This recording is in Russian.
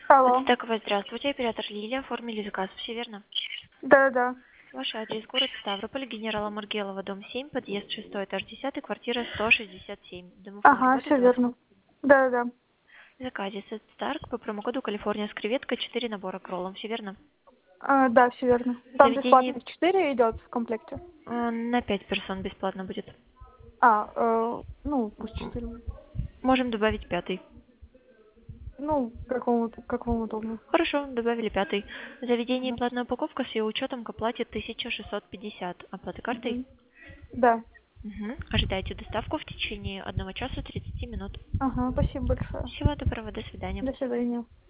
Алло. Стековая, здравствуйте, оператор Лилия, оформили заказ, все верно? Да-да. Ваш адрес, город Ставрополь, генерала Маргелова, дом 7, подъезд 6, этаж 10, квартира 167. Домофон Ага, работает все у вас? верно. Да-да-да. В заказе Сет Старк по промокоду Калифорния с креветкой 4 набора к роллам, все верно? Да, все верно. Там Заведение бесплатно 4 идет в комплекте. на 5 персон бесплатно будет. Ну, пусть 4. Можем добавить пятый. Ну, как вам удобно. Хорошо, добавили пятый. Заведение Ага. платная упаковка с ее учетом к оплате 1650. Оплата картой? Мгм. Да. Угу. Ожидайте доставку в течение 1 часа 30 минут. Ага, спасибо большое. Всего доброго, до свидания. До свидания.